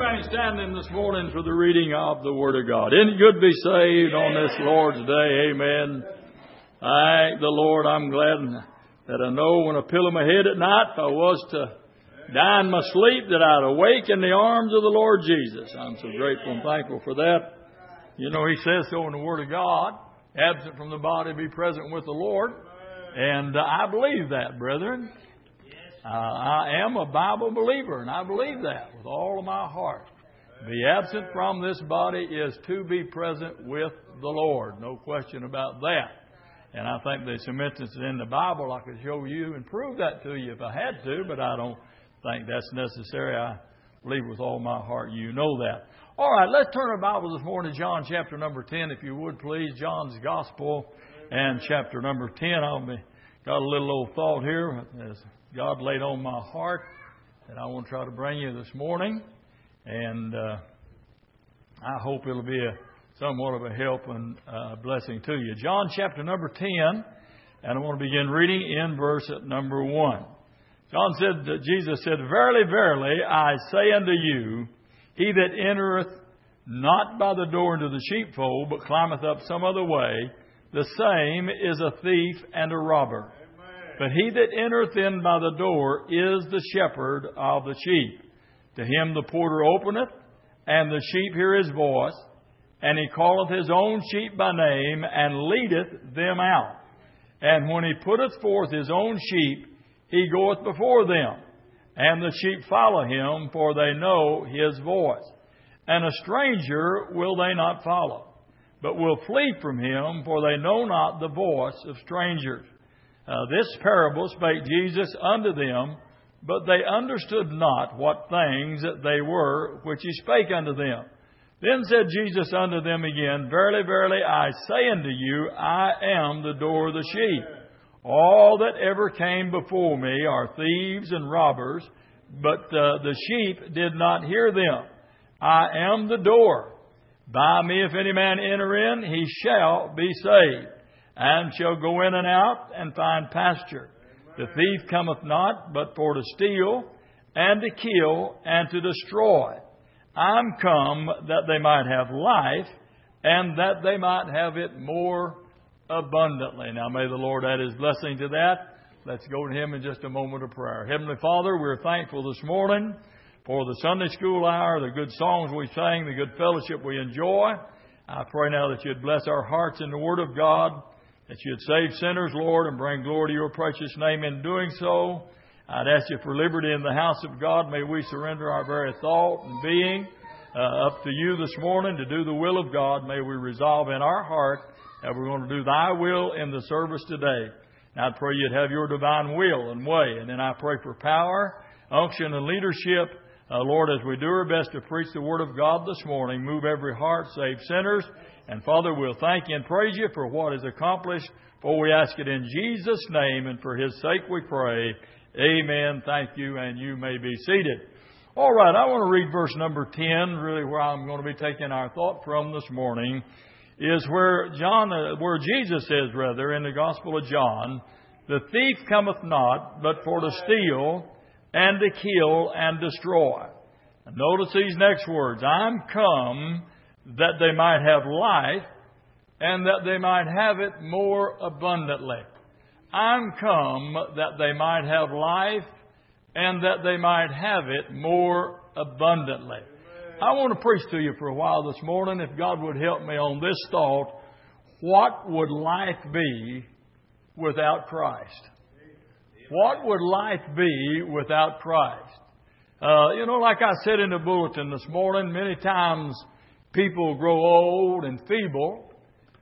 remain standing this morning for the reading of the Word of God. Isn't it good to be saved on this Lord's Day? Amen. I thank the Lord. I'm glad that I know when I pillow my head at night, if I was to die in my sleep, that I'd awake in the arms of the Lord Jesus. I'm so grateful and thankful for that. You know, He says so in the Word of God, absent from the body, be present with the Lord. And I believe that, brethren. I am a Bible believer, and I believe that with all of my heart. Be absent from this body is to be present with the Lord. No question about that. And I think there's some instances in the Bible I could show you and prove that to you if I had to, but I don't think that's necessary. I believe with all my heart you know that. All right, let's turn our Bible this morning to John chapter number 10, if you would please. John's Gospel and chapter number 10. Got a little old thought here as God laid on my heart that I want to try to bring you this morning. And I hope it'll be somewhat of a help and blessing to you. John chapter number 10, and I want to begin reading in verse number 1. Jesus said, Verily, verily, I say unto you, he that entereth not by the door into the sheepfold, but climbeth up some other way, the same is a thief and a robber. But he that entereth in by the door is the shepherd of the sheep. To him the porter openeth, and the sheep hear his voice, and he calleth his own sheep by name, and leadeth them out. And when he putteth forth his own sheep, he goeth before them, and the sheep follow him, for they know his voice. And a stranger will they not follow, but will flee from him, for they know not the voice of strangers. This parable spake Jesus unto them, but they understood not what things they were which he spake unto them. Then said Jesus unto them again, Verily, verily, I say unto you, I am the door of the sheep. All that ever came before me are thieves and robbers, but the sheep did not hear them. I am the door. By me, if any man enter in, he shall be saved, and shall go in and out and find pasture. The thief cometh not, but for to steal, and to kill, and to destroy. I'm come that they might have life, and that they might have it more abundantly. Now may the Lord add His blessing to that. Let's go to Him in just a moment of prayer. Heavenly Father, we're thankful this morning for the Sunday school hour, the good songs we sang, the good fellowship we enjoy. I pray now that You'd bless our hearts in the Word of God, that You'd save sinners, Lord, and bring glory to Your precious name in doing so. I'd ask You for liberty in the house of God. May we surrender our very thought and being up to You this morning to do the will of God. May we resolve in our heart that we're going to do Thy will in the service today. And I pray You'd have Your divine will and way. And then I pray for power, unction, and leadership. Lord, as we do our best to preach the Word of God this morning, move every heart, save sinners. And Father, we'll thank You and praise You for what is accomplished. For we ask it in Jesus' name, and for His sake we pray. Amen. Thank you, and you may be seated. All right, I want to read verse number 10, really where I'm going to be taking our thought from this morning, is where Jesus says, in the Gospel of John, the thief cometh not, but for to steal, and to kill, and destroy. And notice these next words, I'm come that they might have life, and that they might have it more abundantly. I'm come that they might have life, and that they might have it more abundantly. I want to preach to you for a while this morning, if God would help me on this thought. What would life be without Christ? What would life be without Christ? Like I said in the bulletin this morning, many times people grow old and feeble,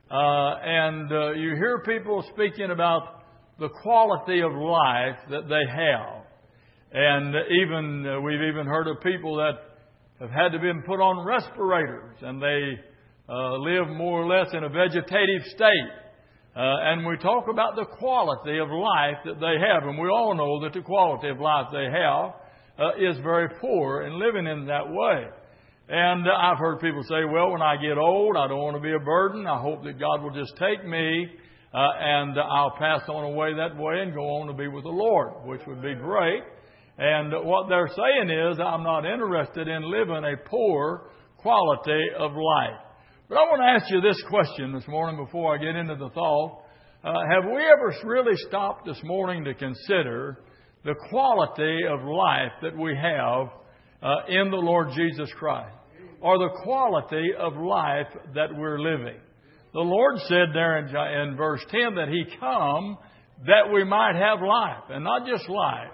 and you hear people speaking about the quality of life that they have. And we've even heard of people that have had to be put on respirators, and they live more or less in a vegetative state. And we talk about the quality of life that they have, and we all know that the quality of life they have is very poor in living in that way. And I've heard people say, well, when I get old, I don't want to be a burden. I hope that God will just take me and I'll pass on away that way and go on to be with the Lord, which would be great. And what they're saying is, I'm not interested in living a poor quality of life. But I want to ask you this question this morning before I get into the thought. Have we ever really stopped this morning to consider the quality of life that we have in the Lord Jesus Christ? Or the quality of life that we're living? The Lord said there in verse 10 that He come that we might have life. And not just life,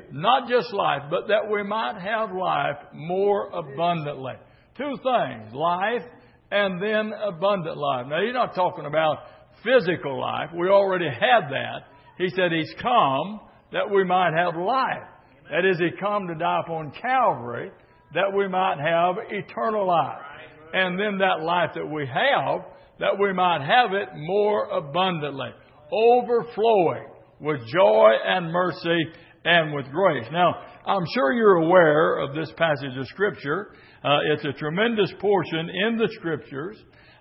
but that we might have life more abundantly. Two things, life and then abundant life. Now, He's not talking about physical life. We already had that. He said He's come that we might have life. That is, He come to die upon Calvary that we might have eternal life. And then that life that we have, that we might have it more abundantly, overflowing with joy and mercy and with grace. Now, I'm sure you're aware of this passage of Scripture. It's a tremendous portion in the Scriptures,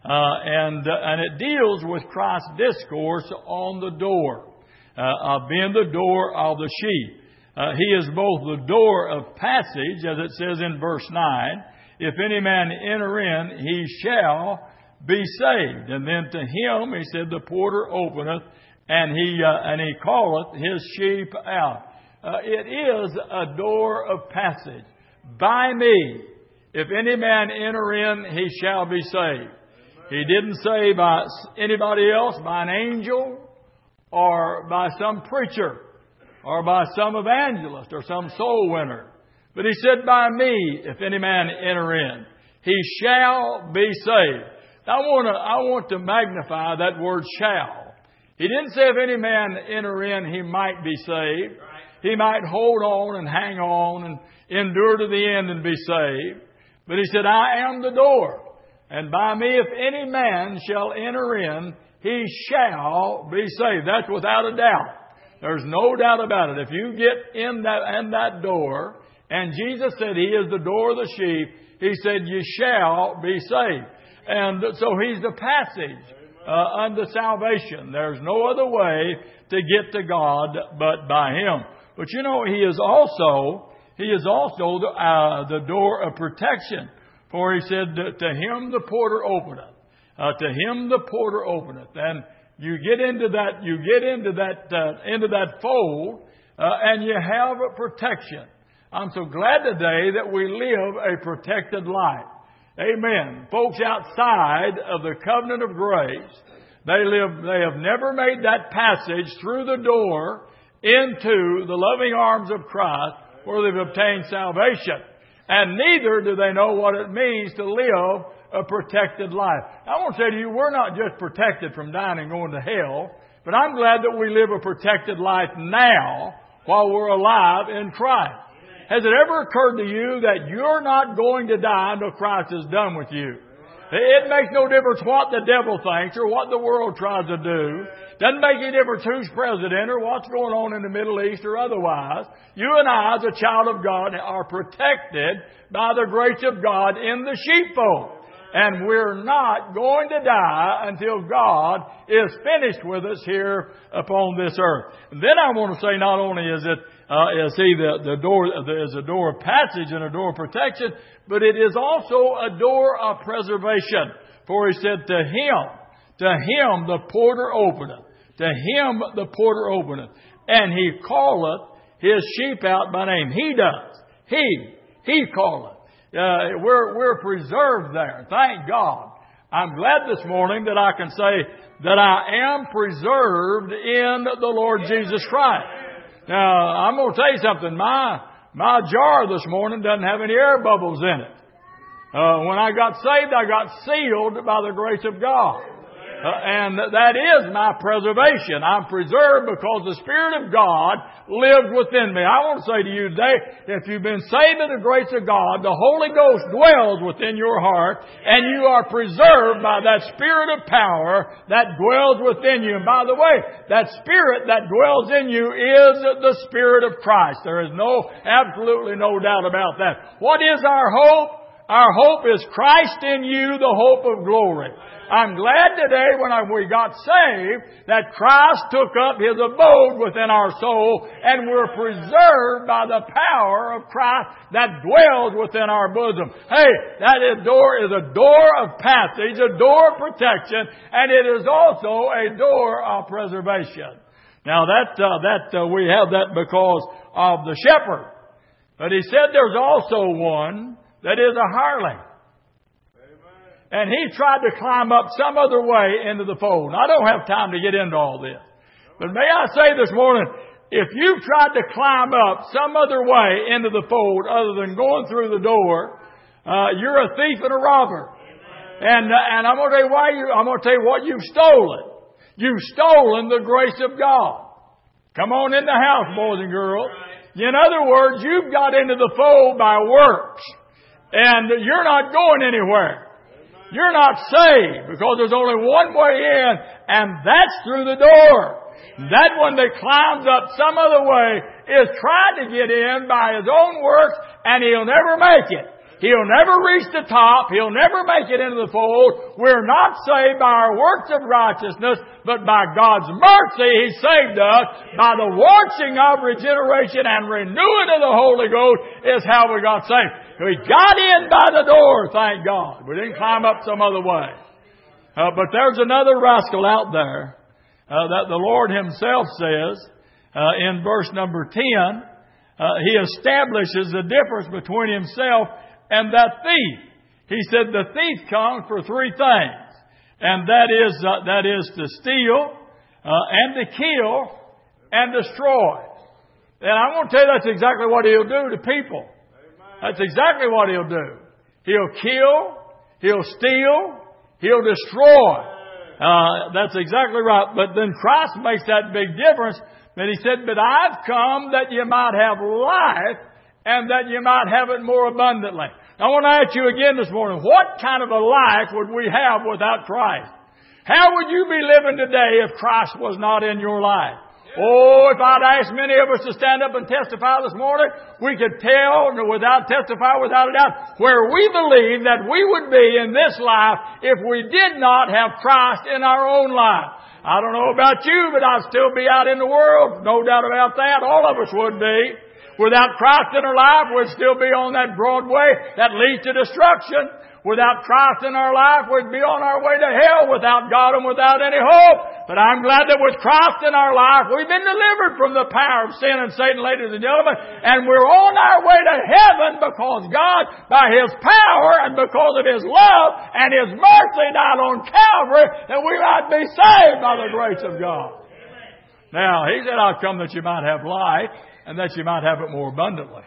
and it deals with Christ's discourse on the door, of being the door of the sheep. He is both the door of passage, as it says in verse 9, if any man enter in, he shall be saved. And then to him, he said, the porter openeth, and he calleth his sheep out. It is a door of passage. By me, if any man enter in, he shall be saved. He didn't say by anybody else, by an angel, or by some preacher, or by some evangelist, or some soul winner. But He said, by me, if any man enter in, he shall be saved. Now, I want to magnify that word shall. He didn't say if any man enter in, he might be saved. He might hold on and hang on and endure to the end and be saved. But He said, I am the door. And by me, if any man shall enter in, he shall be saved. That's without a doubt. There's no doubt about it. If you get in that door, and Jesus said He is the door of the sheep, He said, you shall be saved. And so He's the passage unto salvation. There's no other way to get to God but by Him. But you know, He is also the door of protection. For He said, to him the porter openeth. To him the porter openeth. And you get into that fold, and you have a protection. I'm so glad today that we live a protected life. Amen. Folks outside of the covenant of grace, they have never made that passage through the door into the loving arms of Christ where they've obtained salvation. And neither do they know what it means to live a protected life. I want to say to you, we're not just protected from dying and going to hell, but I'm glad that we live a protected life now while we're alive in Christ. Has it ever occurred to you that you're not going to die until Christ is done with you? It makes no difference what the devil thinks or what the world tries to do. Doesn't make any difference who's president or what's going on in the Middle East or otherwise. You and I, as a child of God, are protected by the grace of God in the sheepfold. And we're not going to die until God is finished with us here upon this earth. And then I want to say, not only is He the door, is a door of passage and a door of protection, but it is also a door of preservation. For He said, to him the porter openeth. To him the porter openeth. And He calleth His sheep out by name. He does. He calleth. We're preserved there. Thank God. I'm glad this morning that I can say that I am preserved in the Lord Jesus Christ. Now, I'm going to tell you something. My jar this morning doesn't have any air bubbles in it. When I got saved, I got sealed by the grace of God. And that is my preservation. I'm preserved because the Spirit of God lives within me. I want to say to you today, if you've been saved by the grace of God, the Holy Ghost dwells within your heart, and you are preserved by that Spirit of power that dwells within you. And by the way, that Spirit that dwells in you is the Spirit of Christ. There is absolutely no doubt about that. What is our hope? Our hope is Christ in you, the hope of glory. I'm glad today when we got saved that Christ took up His abode within our soul and we're preserved by the power of Christ that dwells within our bosom. Hey, that door is a door of passage, a door of protection, and it is also a door of preservation. Now we have that because of the shepherd. But He said there's also one that is a hireling. And he tried to climb up some other way into the fold. Now, I don't have time to get into all this. But may I say this morning, if you've tried to climb up some other way into the fold other than going through the door, you're a thief and a robber. And I'm going to tell you I'm going to tell you what you've stolen. You've stolen the grace of God. Come on in the house, boys and girls. In other words, you've got into the fold by works. And you're not going anywhere. You're not saved because there's only one way in, and that's through the door. That one that climbs up some other way is trying to get in by his own works, and he'll never make it. He'll never reach the top. He'll never make it into the fold. We're not saved by our works of righteousness, but by God's mercy He saved us. By the washing of regeneration and renewing of the Holy Ghost is how we got saved. We got in by the door, thank God. We didn't climb up some other way. But there's another rascal out there that the Lord Himself says in verse number 10. He establishes the difference between Himself and that thief. He said the thief comes for three things. And that is to steal and to kill and destroy. And I'm going to tell you that's exactly what he'll do to people. That's exactly what he'll do. He'll kill, he'll steal, he'll destroy. That's exactly right. But then Christ makes that big difference. And He said, but I've come that you might have life and that you might have it more abundantly. I want to ask you again this morning, what kind of a life would we have without Christ? How would you be living today if Christ was not in your life? Oh, if I'd asked many of us to stand up and testify this morning, we could tell without a doubt where we believe that we would be in this life if we did not have Christ in our own life. I don't know about you, but I'd still be out in the world. No doubt about that. All of us would be. Without Christ in our life, we'd still be on that broad way that leads to destruction. Without Christ in our life, we'd be on our way to hell without God and without any hope. But I'm glad that with Christ in our life, we've been delivered from the power of sin and Satan, ladies and gentlemen. And we're on our way to heaven because God, by His power and because of His love and His mercy, died on Calvary that we might be saved by the grace of God. Now, He said, I've come that you might have life and that you might have it more abundantly.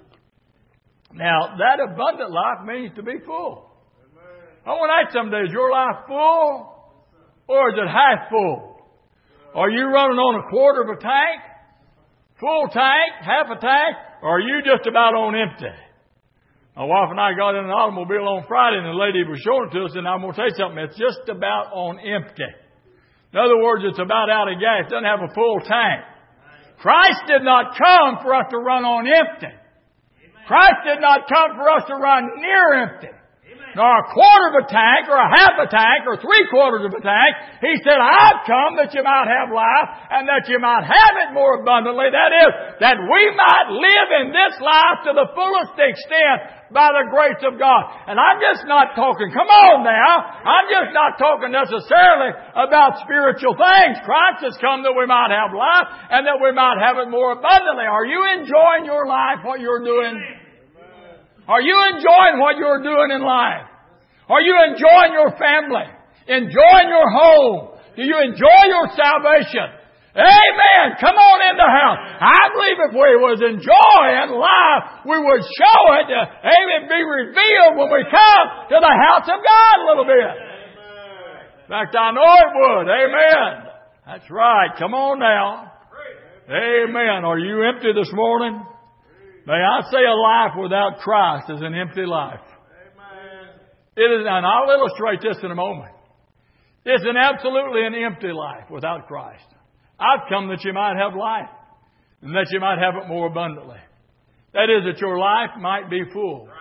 Now, that abundant life means to be full. I want to ask someday, is your life full or is it half full? Are you running on a quarter of a tank, full tank, half a tank, or are you just about on empty? My wife and I got in an automobile on Friday and the lady was showing it to us, and I'm going to tell you something, it's just about on empty. In other words, it's about out of gas. It doesn't have a full tank. Christ did not come for us to run on empty. Christ did not come for us to run near empty, nor a quarter of a tank, or a half a tank, or 3/4 of a tank. He said, I've come that you might have life, and that you might have it more abundantly. That is, that we might live in this life to the fullest extent by the grace of God. And I'm just not talking, come on now, I'm just not talking necessarily about spiritual things. Christ has come that we might have life, and that we might have it more abundantly. Are you enjoying your life, what you're doing? Are you enjoying what you're doing in life? Are you enjoying your family? Enjoying your home? Do you enjoy your salvation? Amen. Come on in the house. I believe if we was enjoying life, we would show it. Amen. Be revealed when we come to the house of God a little bit. In fact, I know it would. Amen. That's right. Come on now. Amen. Are you empty this morning? May I say a life without Christ is an empty life. Amen. It is, and I'll illustrate this in a moment. It's absolutely an empty life without Christ. I've come that you might have life and that you might have it more abundantly. That is, that your life might be full.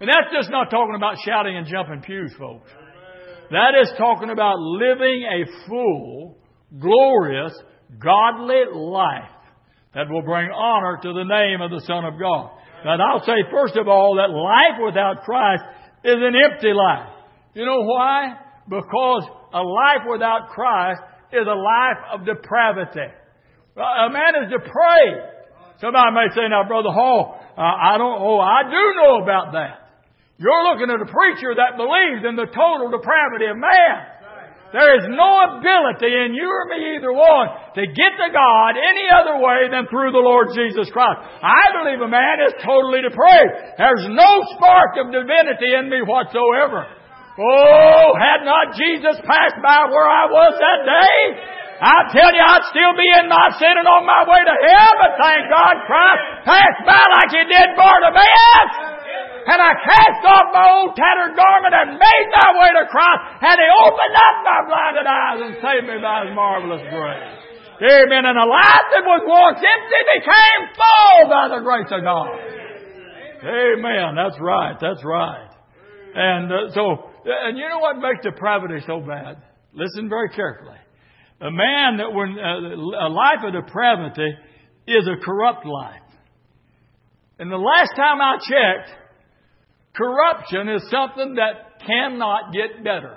And that's just not talking about shouting and jumping pews, folks. That is talking about living a full, glorious, godly life that will bring honor to the name of the Son of God. Now, I'll say, first of all, that life without Christ is an empty life. You know why? Because a life without Christ is a life of depravity. A man is depraved. Somebody may say, now, Brother Hall, I do know about that. You're looking at a preacher that believes in the total depravity of man. There is no ability in you or me, either one, to get to God any other way than through the Lord Jesus Christ. I believe a man is totally depraved. There's no spark of divinity in me whatsoever. Oh, had not Jesus passed by where I was that day, I tell you, I'd still be in my sin and on my way to hell, but thank God Christ passed by like He did Bartimaeus. And I cast off my old tattered garment and made my way to Christ. And He opened up my blinded eyes and saved me by His marvelous grace. Amen. And a life that was once empty became full by the grace of God. Amen. That's right. That's right. And and you know what makes depravity so bad? Listen very carefully. A life of depravity is a corrupt life. And the last time I checked, corruption is something that cannot get better.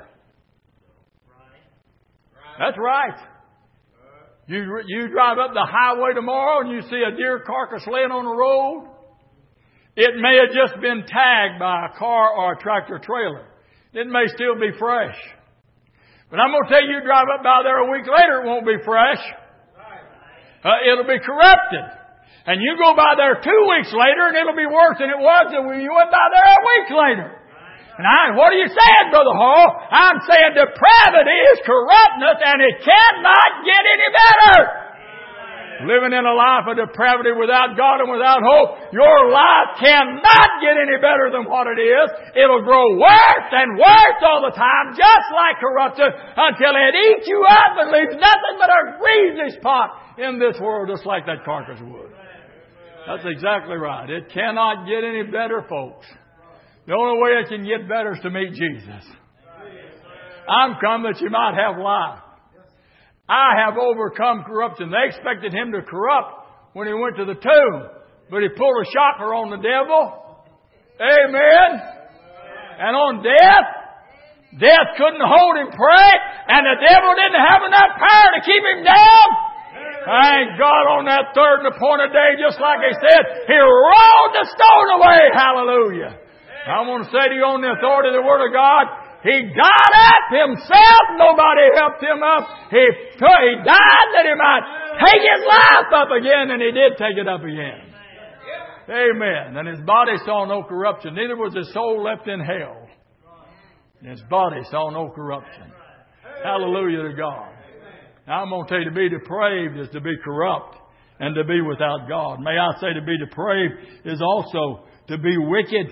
That's right. You drive up the highway tomorrow and you see a deer carcass laying on the road. It may have just been tagged by a car or a tractor trailer. It may still be fresh. But I'm going to tell you, drive up by there a week later, it won't be fresh. It'll be corrupted. And you go by there 2 weeks later and it'll be worse than it was when you went by there a week later. And what are you saying, Brother Hall? I'm saying depravity is corruptness and it cannot get any better. Living in a life of depravity without God and without hope, your life cannot get any better than what it is. It'll grow worse and worse all the time, just like corruption, until it eats you up and leaves nothing but a greasy spot in this world, just like that carcass would. That's exactly right. It cannot get any better, folks. The only way it can get better is to meet Jesus. I'm come that you might have life. I have overcome corruption. They expected Him to corrupt when He went to the tomb, but He pulled a shocker on the devil. Amen. And on death couldn't hold Him prey, and the devil didn't have enough power to keep Him down. Thank God on that third and appointed day, just like He said, He rolled the stone away. Hallelujah. I want to say to you on the authority of the Word of God, He got up Himself. Nobody helped Him up. He died that He might take His life up again, and He did take it up again. Amen. And His body saw no corruption. Neither was His soul left in hell. His body saw no corruption. Hallelujah to God. Now I'm going to tell you, to be depraved is to be corrupt and to be without God. May I say, to be depraved is also to be wicked.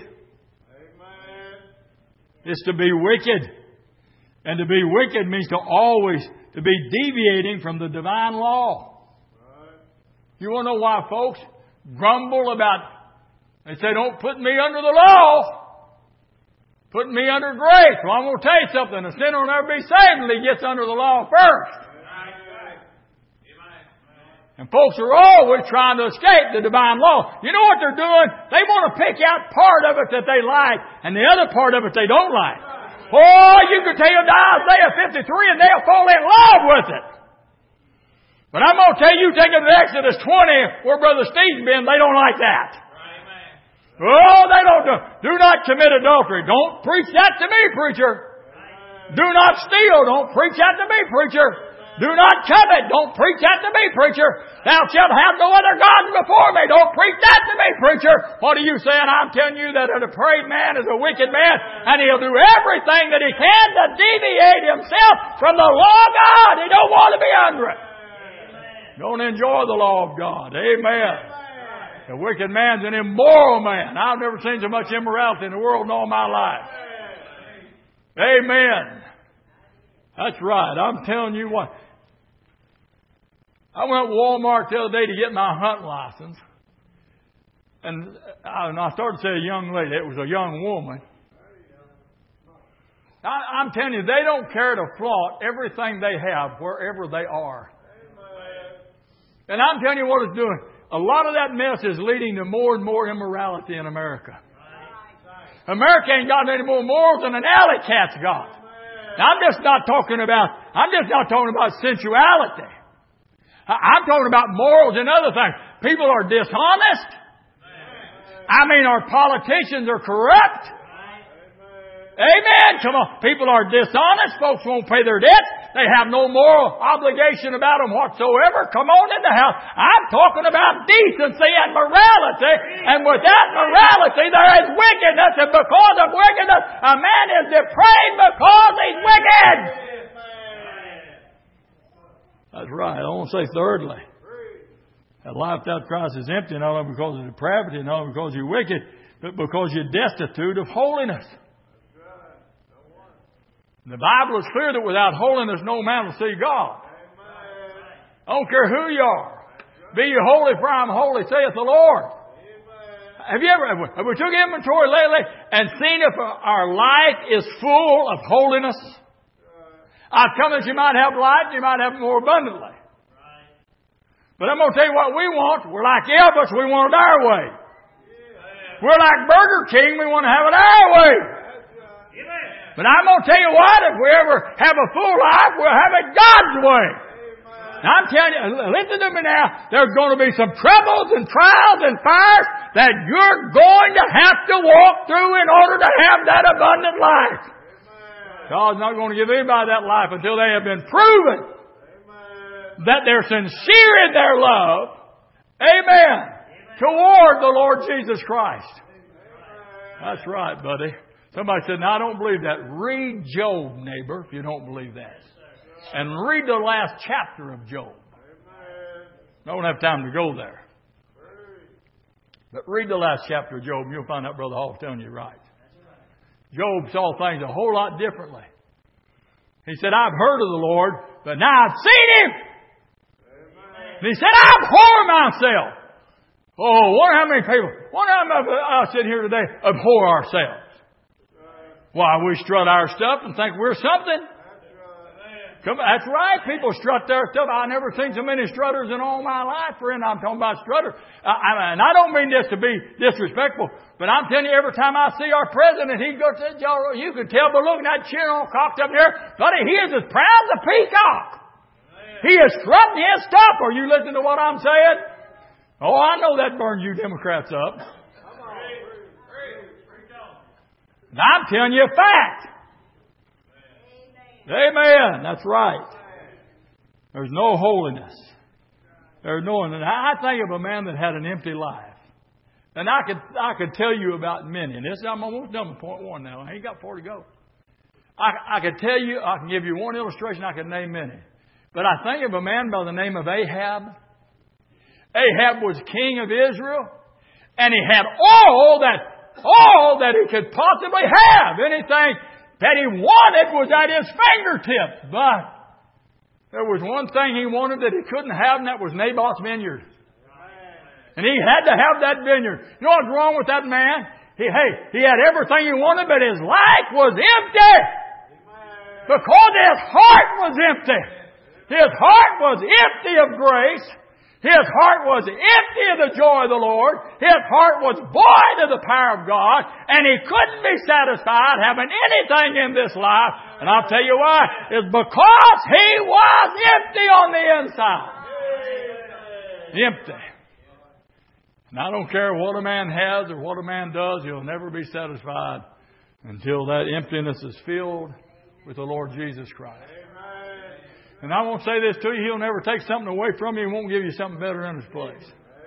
It's to be wicked. And to be wicked means to be deviating from the divine law. You want to know why folks grumble about, they say, don't put me under the law. Put me under grace. Well, I'm going to tell you something. A sinner will never be saved until he gets under the law first. And folks are always trying to escape the divine law. You know what they're doing? They want to pick out part of it that they like and the other part of it they don't like. Oh, you can take Isaiah 53 and they'll fall in love with it. But I'm going to tell you, take them to Exodus 20 where Brother Steve's been, they don't like that. Oh, they don't do not commit adultery. Don't preach that to me, preacher. Do not steal. Don't preach that to me, preacher. Do not covet. Don't preach that to me, preacher. Thou shalt have no other gods before me. Don't preach that to me, preacher. What are you saying? I'm telling you that a depraved man is a wicked man, and he'll do everything that he can to deviate himself from the law of God. He don't want to be under it. Don't enjoy the law of God. Amen. A wicked man's an immoral man. I've never seen so much immorality in the world in all my life. Amen. That's right. I'm telling you what. I went to Walmart the other day to get my hunting license. And I started to say a young lady. It was a young woman. I'm telling you, they don't care to flaunt everything they have wherever they are. And I'm telling you what it's doing. A lot of that mess is leading to more and more immorality in America. America ain't got any more morals than an alley cat's got. Now, I'm just not talking about sensuality. I'm talking about morals and other things. People are dishonest. I mean, our politicians are corrupt. Amen. Come on. People are dishonest. Folks won't pay their debts. They have no moral obligation about them whatsoever. Come on in the house. I'm talking about decency and morality. And without morality, there is wickedness. And because of wickedness, a man is depraved because he's wicked. That's right. I want to say thirdly, a life without Christ is empty, not only because of depravity, not only because you're wicked, but because you're destitute of holiness. The Bible is clear that without holiness no man will see God. I don't care who you are. Be ye holy, for I am holy, saith the Lord. Have we took inventory lately and seen if our life is full of holiness? I've come that you might have life, you might have it more abundantly. But I'm going to tell you what we want. We're like Elvis, we want it our way. We're like Burger King, we want to have it our way. But I'm going to tell you what, if we ever have a full life, we'll have it God's way. Now I'm telling you, listen to me now, there's going to be some troubles and trials and fires that you're going to have to walk through in order to have that abundant life. God's not going to give anybody that life until they have been proven that they're sincere in their love, amen, toward the Lord Jesus Christ. That's right, buddy. Somebody said, "No, I don't believe that." Read Job, neighbor, if you don't believe that. And read the last chapter of Job. I don't have time to go there. But read the last chapter of Job and you'll find out Brother Hall's telling you right. Job saw things a whole lot differently. He said, "I've heard of the Lord, but now I've seen Him." And he said, "I abhor myself." Oh, wonder how many of us sit here today abhor ourselves. Why, we strut our stuff and think we're something. That's right. People strut their stuff. I've never seen so many strutters in all my life, friend. I'm talking about strutters. And I don't mean this to be disrespectful, but I'm telling you, every time I see our president, he goes to you can tell by looking at that chin all cocked up there, buddy, he is as proud as a peacock. He is strutting his stuff. Are you listening to what I'm saying? Oh, I know that burns you Democrats up. And I'm telling you a fact. Amen. That's right. There's no holiness. There's no. And I think of a man that had an empty life. And I could tell you about many. And this, I'm almost done with point one now. I ain't got 4 to go. I could tell you, I can give you one illustration, I could name many. But I think of a man by the name of Ahab. Ahab was king of Israel. And he had all that he could possibly have. Anything that he wanted was at his fingertips. But there was one thing he wanted that he couldn't have, and that was Naboth's vineyard. And he had to have that vineyard. You know what's wrong with that man? He had everything he wanted, but his life was empty. Because his heart was empty. His heart was empty of grace. His heart was empty of the joy of the Lord. His heart was void of the power of God. And he couldn't be satisfied having anything in this life. And I'll tell you why. It's because he was empty on the inside. Empty. And I don't care what a man has or what a man does, he'll never be satisfied until that emptiness is filled with the Lord Jesus Christ. And I won't say this to you, He'll never take something away from you and won't give you something better in its place.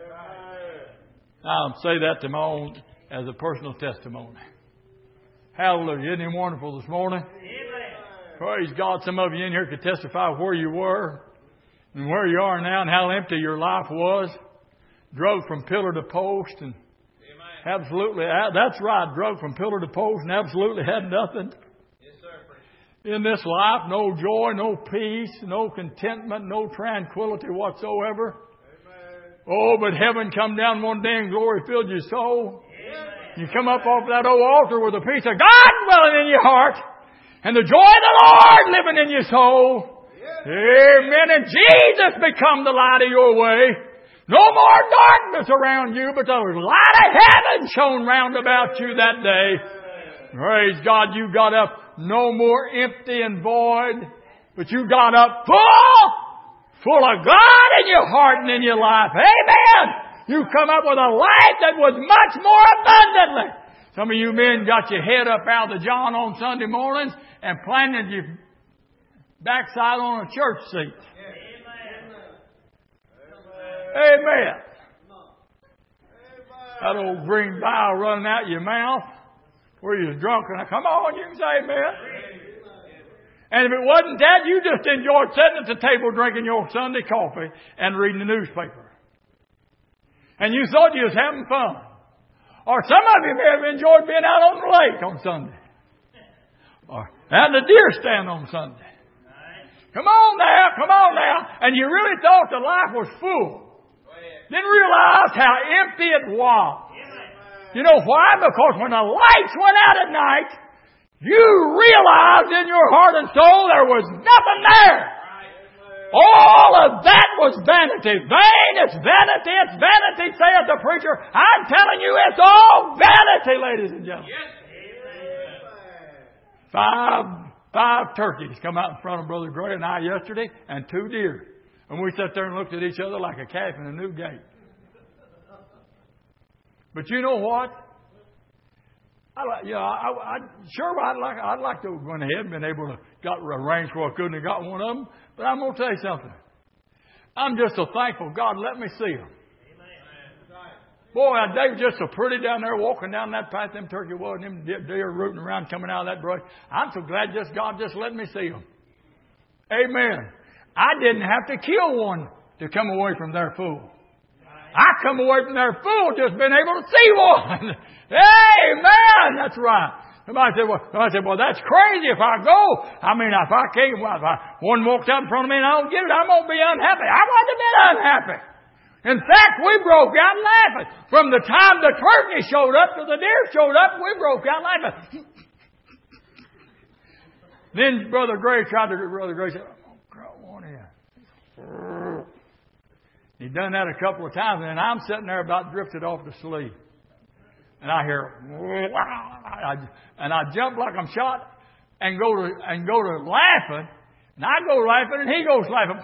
I'll say that to my own as a personal testimony. Hallelujah. Isn't He wonderful this morning? Praise God. Some of you in here could testify where you were and where you are now and how empty your life was. Drug from pillar to post and absolutely, that's right, drug from pillar to post and absolutely had nothing. In this life, no joy, no peace, no contentment, no tranquility whatsoever. Amen. Oh, but heaven come down one day and glory filled your soul. You come up off that old altar with a peace of God dwelling in your heart and the joy of the Lord living in your soul. Amen. And Jesus become the light of your way. No more darkness around you, but the light of heaven shone round about you that day. Praise God, you got up no more empty and void, but you got up full of God in your heart and in your life. Amen. You come up with a life that was much more abundantly. Some of you men got your head up out of the John on Sunday mornings and planted your backside on a church seat. Amen. That old green bile running out your mouth where you're drunk. And come on, you can say amen. And if it wasn't that, you just enjoyed sitting at the table drinking your Sunday coffee and reading the newspaper. And you thought you was having fun. Or some of you may have enjoyed being out on the lake on Sunday. Or at the deer stand on Sunday. Come on now. And you really thought the life was full. Didn't realize how empty it was. You know why? Because when the lights went out at night, you realized in your heart and soul there was nothing there. All of that was vanity. Vain, it's vanity, saith the preacher. I'm telling you, it's all vanity, ladies and gentlemen. Five turkeys come out in front of Brother Gray and I yesterday, and 2 deer. And we sat there and looked at each other like a calf in a new gate. But you know what? I'd like to have gone ahead and been able to got arranged where I couldn't have got one of them. But I'm going to tell you something. I'm just so thankful God let me see them. Boy, they were just so pretty down there walking down that path, them turkey was, and them deer rooting around coming out of that brush. I'm so glad God just let me see them. Amen. I didn't have to kill one to come away from their food. I come away from their food just being able to see one. Amen. That's right. Somebody said, well, that's crazy if I go. I mean, if I can't, if one walks out in front of me and I don't get it, I'm going to be unhappy. I wasn't a bit unhappy. In fact, we broke out laughing. From the time the turkey showed up to the deer showed up, we broke out laughing. Then Brother Gray said, oh, girl, one in. He'd done that a couple of times, and I'm sitting there about drifted off to sleep. And I hear, and I jump like I'm shot and go to laughing. And I go laughing, and he goes laughing.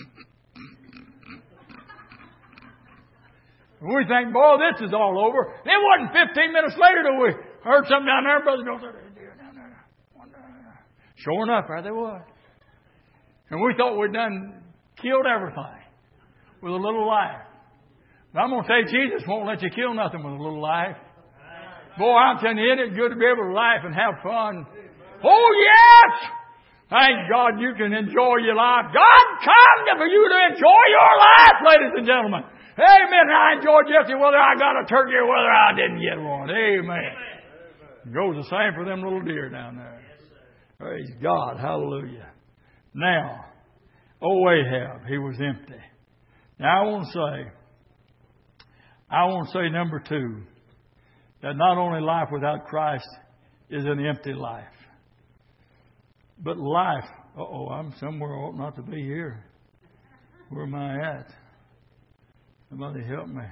And we think, boy, this is all over. And it wasn't 15 minutes later that we heard something down there. Brother goes, there's a deer down there. One down there. Sure enough, there they was. And we thought we'd done killed everything with a little life. But I'm going to say Jesus won't let you kill nothing with a little life. Boy, I'm telling you, isn't it good to be able to laugh and have fun? Oh, yes! Thank God you can enjoy your life. God come for you to enjoy your life, ladies and gentlemen. Amen. I enjoyed yesterday whether I got a turkey or whether I didn't get one. Amen. It goes the same for them little deer down there. Praise God. Hallelujah. Now, Ahab, he was empty. Now, I want to say number 2, that not only life without Christ is an empty life, but life, I'm somewhere I ought not to be here. Where am I at? Somebody help me.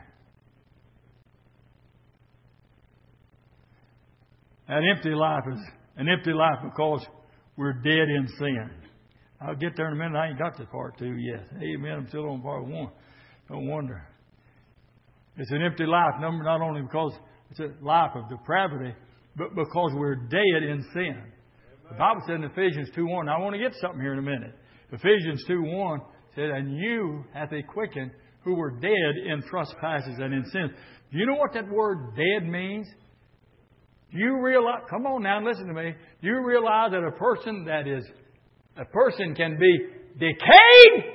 An empty life is an empty life because we're dead in sin. I'll get there in a minute. I ain't got to part 2 yet. Amen. I'm still on part 1. Don't wonder. It's an empty life, not only because it's a life of depravity, but because we're dead in sin. The Bible said in Ephesians 2:1. I want to get something here in a minute. Ephesians 2:1 said, and you hath he quickened who were dead in trespasses and in sins. Do you know what that word dead means? Do you realize, come on now, listen to me. Do you realize that a person can be decayed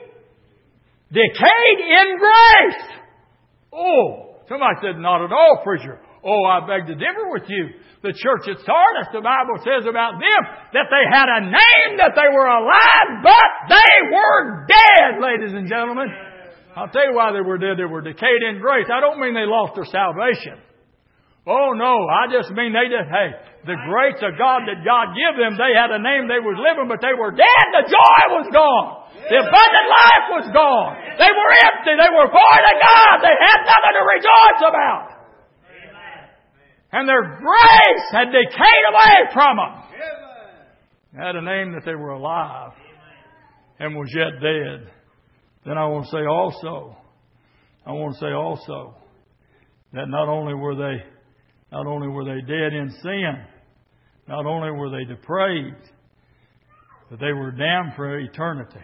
in grace? Oh, somebody said, not at all, preacher. Oh, I beg to differ with you. The church at Sardis, the Bible says about them that they had a name, that they were alive, but they were dead, ladies and gentlemen. I'll tell you why they were dead. They were decayed in grace. I don't mean they lost their salvation. Oh no, I just mean the grace of God that God gave them, they had a name they was living, but they were dead. The joy was gone. The abundant life was gone. They were empty. They were void of God. They had nothing to rejoice about. And their grace had decayed away from them. They had a name that they were alive and was yet dead. Then I want to say also that not only were they dead in sin, not only were they depraved, but they were damned for eternity.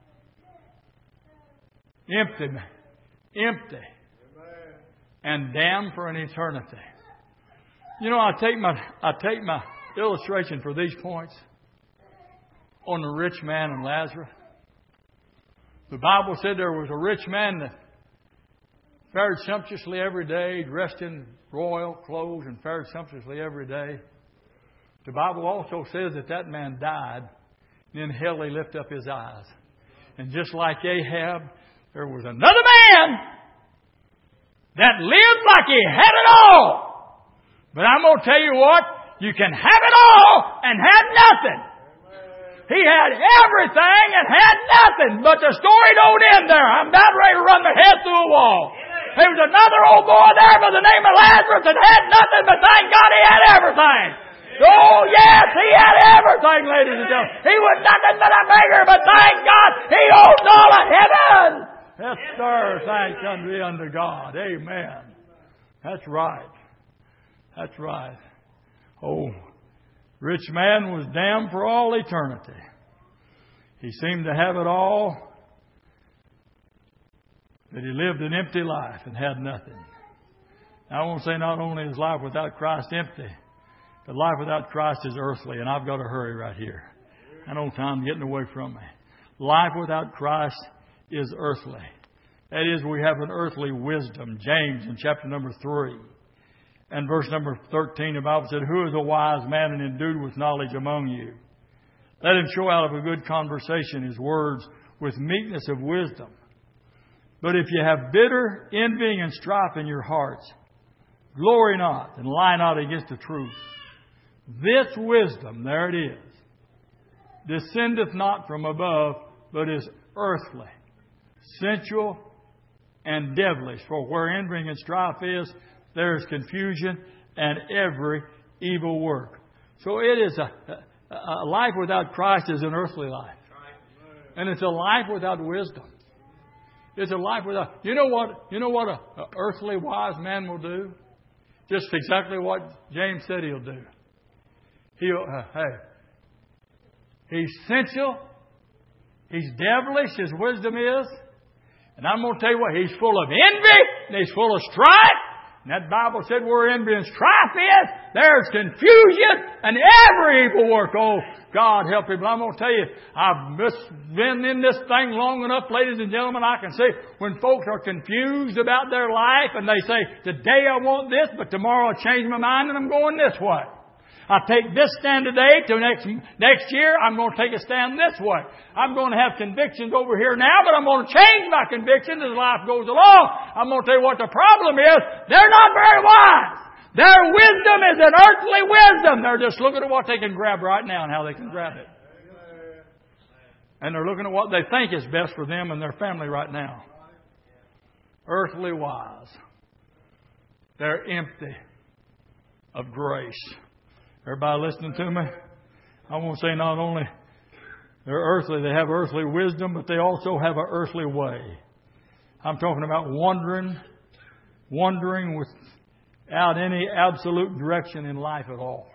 Empty. And damned for an eternity. You know, I take my illustration for these points on the rich man and Lazarus. The Bible said there was a rich man that fared sumptuously every day, dressed in royal clothes and fared sumptuously every day. The Bible also says that man died, and in hell he lifted up his eyes. And just like Ahab, there was another man that lived like he had it all. But I'm going to tell you what, you can have it all and have nothing. He had everything and had nothing, but the story don't end there. I'm about ready to run my head through a wall. There was another old boy there by the name of Lazarus that had nothing, but thank God he had everything. Oh yes, he had everything, ladies and gentlemen. He was nothing but a beggar, but thank God he owns all of heaven. Yes, sir, thanks unto God. Amen. That's right. That's right. Oh, rich man was damned for all eternity. He seemed to have it all, but he lived an empty life and had nothing. Now, I won't say not only is life without Christ empty, but life without Christ is earthly, and I've got to hurry right here. I know time getting away from me. Life without Christ is earthly. That is, we have an earthly wisdom. James in chapter number 3. And verse number 13, the Bible said, "Who is a wise man and endued with knowledge among you? Let him show out of a good conversation his words with meekness of wisdom. But if you have bitter envying and strife in your hearts, glory not and lie not against the truth. This wisdom," there it is, "descendeth not from above, but is earthly, sensual, and devilish. For where envying and strife is, there is confusion and every evil work." So it is a life without Christ is an earthly life. And it's a life without wisdom. It's a life without... You know what an earthly wise man will do? Just exactly what James said he'll do. He's sensual. He's devilish, his wisdom is. And I'm going to tell you what, he's full of envy and he's full of strife. And that Bible said where envy and strife is, there's confusion and every evil work. Oh, God help me. But I'm going to tell you, I've been in this thing long enough, ladies and gentlemen, I can see when folks are confused about their life and they say, today I want this, but tomorrow I'll change my mind and I'm going this way. I take this stand today to next year, I'm going to take a stand this way. I'm going to have convictions over here now, but I'm going to change my convictions as life goes along. I'm going to tell you what the problem is. They're not very wise. Their wisdom is an earthly wisdom. They're just looking at what they can grab right now and how they can grab it. And they're looking at what they think is best for them and their family right now. Earthly wise. They're empty of grace. Everybody listening to me? I want to say not only they're earthly, they have earthly wisdom, but they also have an earthly way. I'm talking about wandering without any absolute direction in life at all.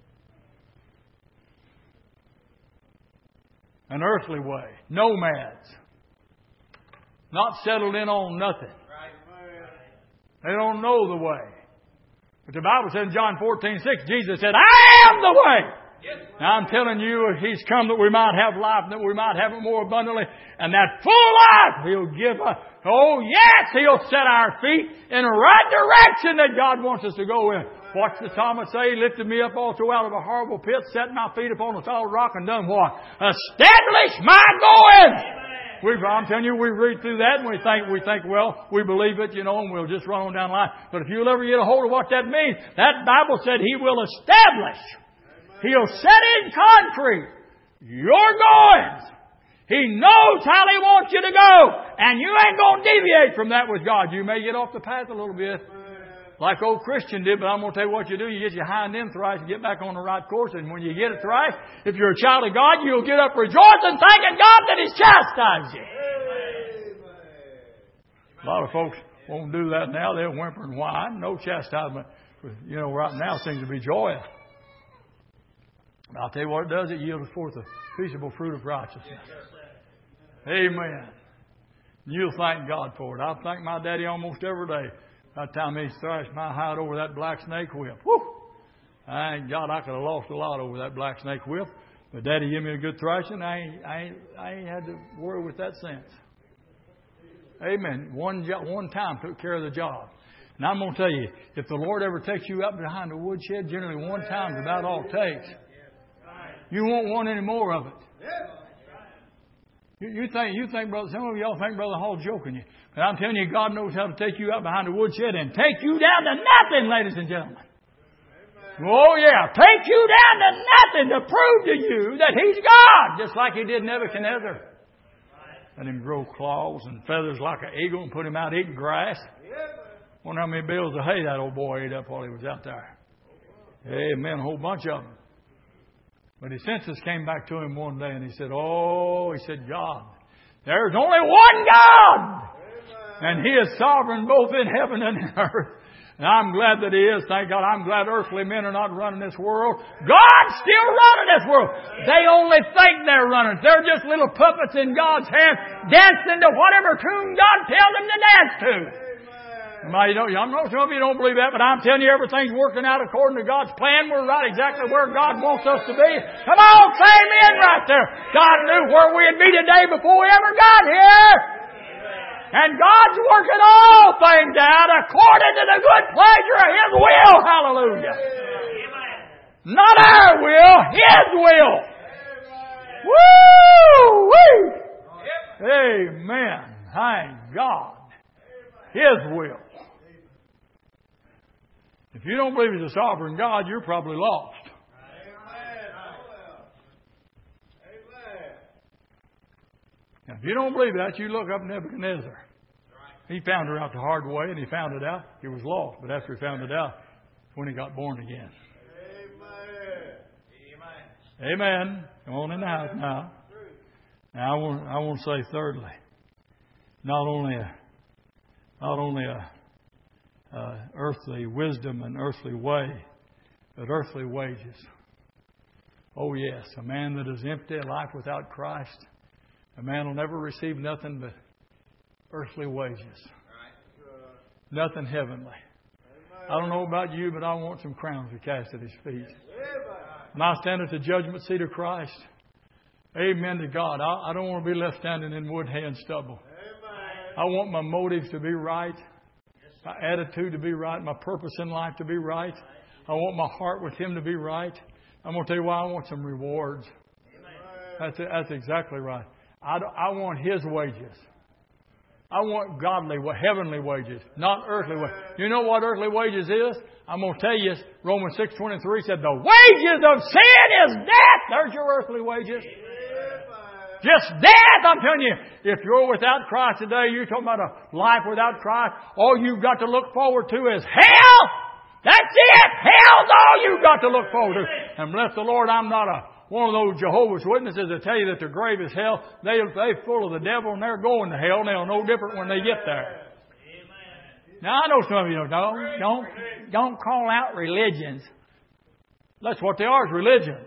An earthly way. Nomads. Not settled in on nothing. They don't know the way. But the Bible said in John 14:6, Jesus said, "I am the way." Now I'm telling you, He's come that we might have life, and that we might have it more abundantly. And that full life He'll give us. Oh yes, He'll set our feet in the right direction that God wants us to go in. What's the psalmist say? He lifted me up also out of a horrible pit, set my feet upon a solid rock, and done what? Established my going. I'm telling you, we read through that and we think, well, we believe it, and we'll just run on down the line. But if you'll ever get a hold of what that means, that Bible said He will establish. He'll set in concrete your goings. He knows how He wants you to go. And you ain't going to deviate from that with God. You may get off the path a little bit, like old Christian did, but I'm going to tell you what you do. You get your hind end thrice and get back on the right course. And when you get it thrice, if you're a child of God, you'll get up rejoicing, thanking God that He's chastised you. A lot of folks won't do that now. They'll whimper and whine. No chastisement. Right now seems to be joy. I'll tell you what it does. It yields forth a peaceable fruit of righteousness. Amen. You'll thank God for it. I thank my daddy almost every day. By the time he thrashed my hide over that black snake whip. Woo! Thank God, I could have lost a lot over that black snake whip. But Daddy gave me a good thrashing. I ain't had to worry with that since. Amen. One time took care of the job. And I'm going to tell you, if the Lord ever takes you up behind the woodshed, generally one time is about all it takes. You won't want any more of it. You think, brother, some of y'all think Brother Hall's joking you. But I'm telling you, God knows how to take you out behind the woodshed and take you down to nothing, ladies and gentlemen. Oh, yeah. Take you down to nothing to prove to you that He's God, just like He did Nebuchadnezzar. Let him grow claws and feathers like an eagle and put him out eating grass. Wonder how many bales of hay that old boy ate up while he was out there. Amen. A whole bunch of them. But his senses came back to him one day and he said, God, there's only one God. And He is sovereign both in heaven and in earth. And I'm glad that He is. Thank God. I'm glad earthly men are not running this world. God's still running this world. They only think they're running. They're just little puppets in God's hand dancing to whatever tune God tells them to dance to. Now, I know some of you don't believe that, but I'm telling you, everything's working out according to God's plan. We're right exactly where God wants us to be. Come on, say amen right there. God knew where we'd be today before we ever got here. And God's working all things out according to the good pleasure of His will. Hallelujah. Not our will, His will. Woo! Amen. Thank God. His will. If you don't believe He's a sovereign God, you're probably lost. Now, if you don't believe that, you look up Nebuchadnezzar. He found her out the hard way, and he found it out. He was lost, but after he found it out, when he got born again. Amen. Come on in the house now. Now I want to say thirdly, not only earthly wisdom and earthly way, but earthly wages. Oh yes, a man that is empty, a life without Christ, a man will never receive nothing but earthly wages. Nothing heavenly. I don't know about you, but I want some crowns to cast at His feet. When I stand at the judgment seat of Christ, amen to God. I don't want to be left standing in wood, hay, and stubble. I want my motives to be right, my attitude to be right, my purpose in life to be right. I want my heart with Him to be right. I'm going to tell you why. I want some rewards. That's exactly right. I want His wages. I want godly, heavenly wages, not earthly wages. You know what earthly wages is? I'm going to tell you, Romans 6:23 said, the wages of sin is death. There's your earthly wages. Just death, I'm telling you. If you're without Christ today, you're talking about a life without Christ, all you've got to look forward to is hell. That's it. Hell's all you've got to look forward to. And bless the Lord, I'm not one of those Jehovah's Witnesses that tell you that the grave is hell. They're full of the devil and they're going to hell. And they're no different when they get there. Now, I know some of you don't call out religions. That's what they are, is religions.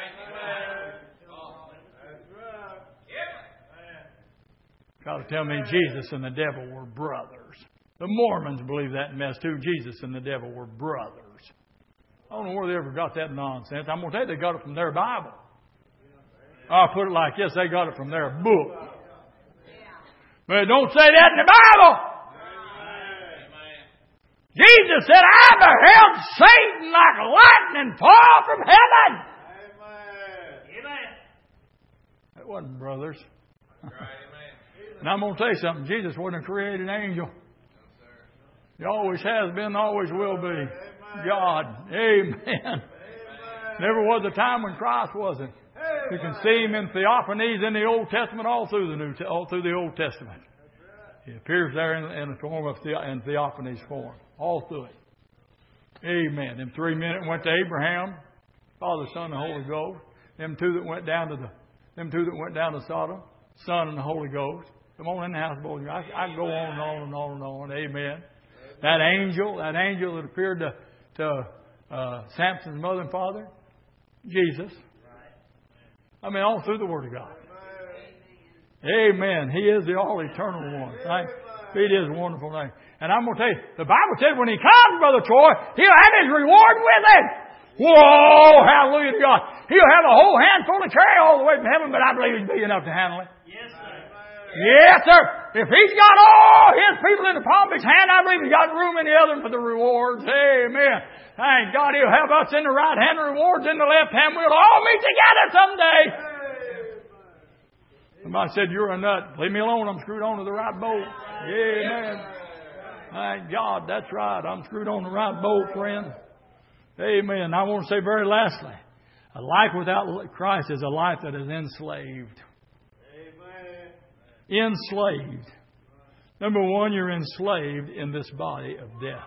Got to tell me Jesus and the devil were brothers. The Mormons believe that mess too. Jesus and the devil were brothers. I don't know where they ever got that nonsense. I'm going to tell you they got it from their Bible. I'll put it like this. They got it from their book. But don't say that in the Bible. Jesus said, I beheld Satan like lightning fall from heaven. That wasn't brothers. And I'm going to tell you something. Jesus wasn't a created angel. He always has been, always will be. God. Amen. Never was a time when Christ wasn't. You can see Him in theophanies in the Old Testament, all through the Old Testament. He appears there in the form of in theophanies form, all through it. Amen. Them 3 men that went to Abraham, Father, Son, and the Holy Ghost. Them two that went down to Sodom, Son and the Holy Ghost. Come on in the house, boys. I can go on and on and on and on. Amen. That angel that appeared to Samson's mother and father, Jesus. I mean, all through the Word of God. Amen. He is the all-eternal one. Right? It is a wonderful name. And I'm going to tell you, the Bible says when He comes, Brother Troy, He'll have His reward with Him. Whoa! Hallelujah to God. He'll have a whole handful to carry all the way from heaven, but I believe He's big enough to handle it. Yes, sir. Yes, sir. If He's got all His people in the palm of His hand, I believe He's got room in the other for the rewards. Amen. Thank God He'll have us in the right hand, the rewards in the left hand. We'll all meet together someday. Somebody said, "You're a nut. Leave me alone. I'm screwed on to the right boat." Amen. Thank God. That's right. I'm screwed on the right boat, friend. Amen. I want to say very lastly, a life without Christ is a life that is enslaved. Amen. Enslaved. Number one, you're enslaved in this body of death.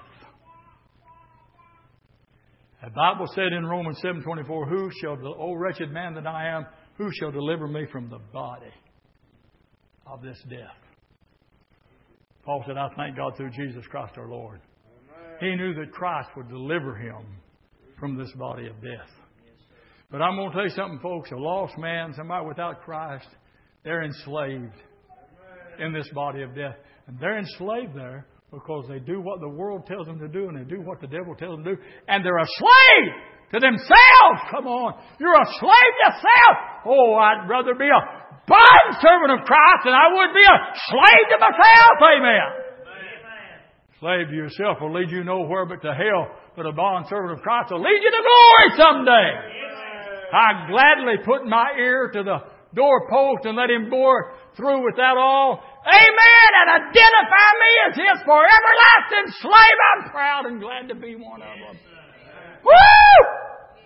The Bible said in Romans 7:24, O wretched man that I am, who shall deliver me from the body of this death? Paul said, I thank God through Jesus Christ our Lord. Amen. He knew that Christ would deliver him from this body of death. But I'm going to tell you something, folks. A lost man, somebody without Christ, they're enslaved in this body of death. And they're enslaved there because they do what the world tells them to do and they do what the devil tells them to do. And they're a slave to themselves. Come on. You're a slave to self. Oh, I'd rather be a bond servant of Christ than I would be a slave to myself. Amen. Amen. Slave to yourself will lead you nowhere but to hell. But a bond servant of Christ will lead you to glory someday. I gladly put my ear to the doorpost and let Him bore through with that all. Amen. And identify me as His for everlasting slave. I'm proud and glad to be one of them. Woo!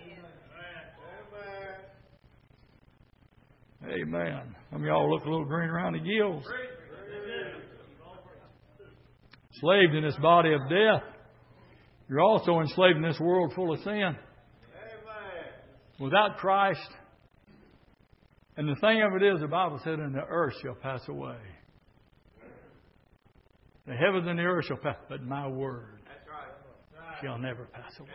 Amen. Some of y'all look a little green around the gills. Enslaved in this body of death. You're also enslaved in this world full of sin. Without Christ. And the thing of it is, the Bible said, and the earth shall pass away. The heavens and the earth shall pass, but my word shall never pass away.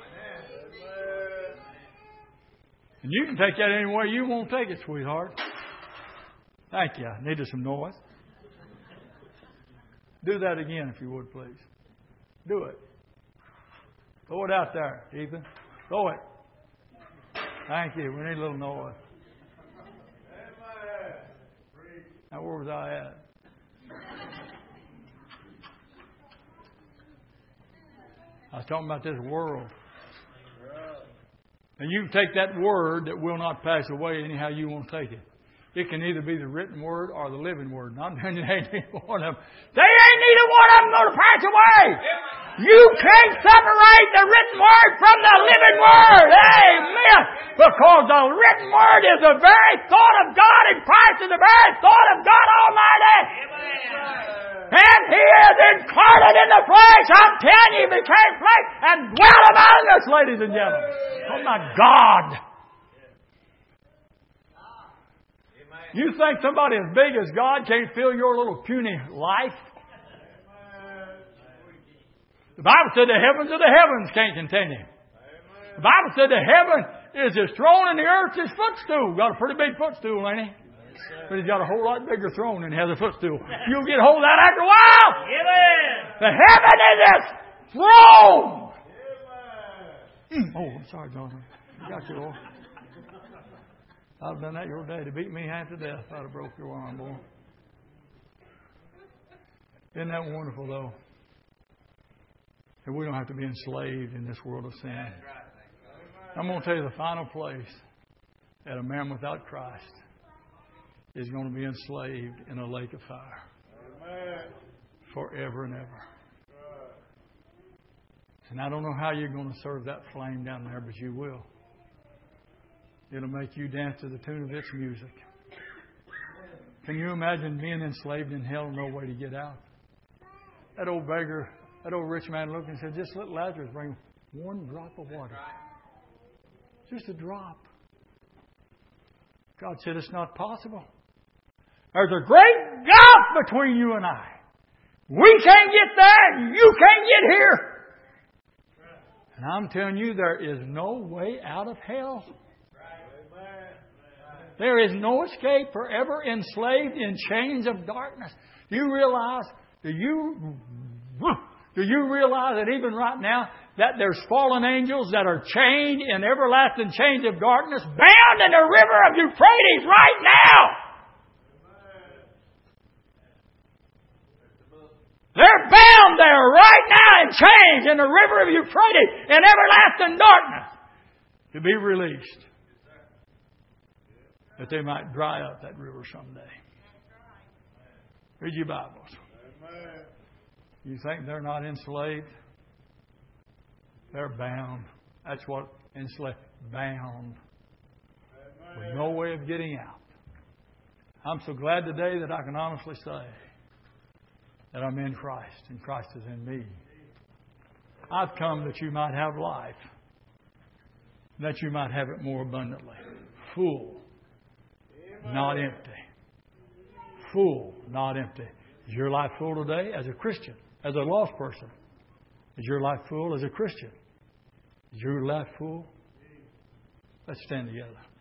And you can take that any way you want to take it, sweetheart. Thank you. I needed some noise. Do that again, if you would, please. Do it. Throw it out there, Ethan. Throw it. Thank you. We need a little noise. Now, where was I at? I was talking about this world. And you can take that word that will not pass away anyhow you want to take it. It can either be the written word or the living word. Not that ain't neither one of them. They ain't neither one of them going to pass away. You can't separate the written word from the living word. Amen. Because the written word is the very thought of God, and Christ is the very thought of God Almighty. And He is incarnate in the flesh. I'm telling you, He became flesh and dwelt among us, ladies and gentlemen. Oh my God. You think somebody as big as God can't fill your little puny life? The Bible said the heavens of the heavens can't contain Him. The Bible said the heaven is His throne and the earth His footstool. Got a pretty big footstool, ain't He? But He's got a whole lot bigger throne than He has a footstool. You'll get hold of that after a while. The heaven is His throne. Oh, I'm sorry, Jonathan. I got you, Lord. I'd have done that your day to beat me half to death. I'd have broke your arm, boy. Isn't that wonderful, though? That we don't have to be enslaved in this world of sin. I'm going to tell you the final place that a man without Christ is going to be enslaved in a lake of fire. Amen. Forever and ever. And I don't know how you're going to serve that flame down there, but you will. It'll make you dance to the tune of its music. Can you imagine being enslaved in hell and no way to get out? That old beggar, that old rich man looked and said, just let Lazarus bring one drop of water. Just a drop. God said it's not possible. There's a great gulf between you and I. We can't get there. You can't get here. And I'm telling you, there is no way out of hell. There is no escape, forever enslaved in chains of darkness. Do you realize that even right now that there's fallen angels that are chained in everlasting chains of darkness, bound in the river of Euphrates right now? They're bound there right now in chains in the river of Euphrates in everlasting darkness to be released. That they might dry up that river someday. Read your Bibles. You think they're not enslaved? They're bound. That's what enslaved. Bound. With no way of getting out. I'm so glad today that I can honestly say that I'm in Christ and Christ is in me. I've come that you might have life. That you might have it more abundantly. Full. Not empty. Full, not empty. Is your life full today as a Christian, as a lost person? Is your life full as a Christian? Is your life full? Let's stand together.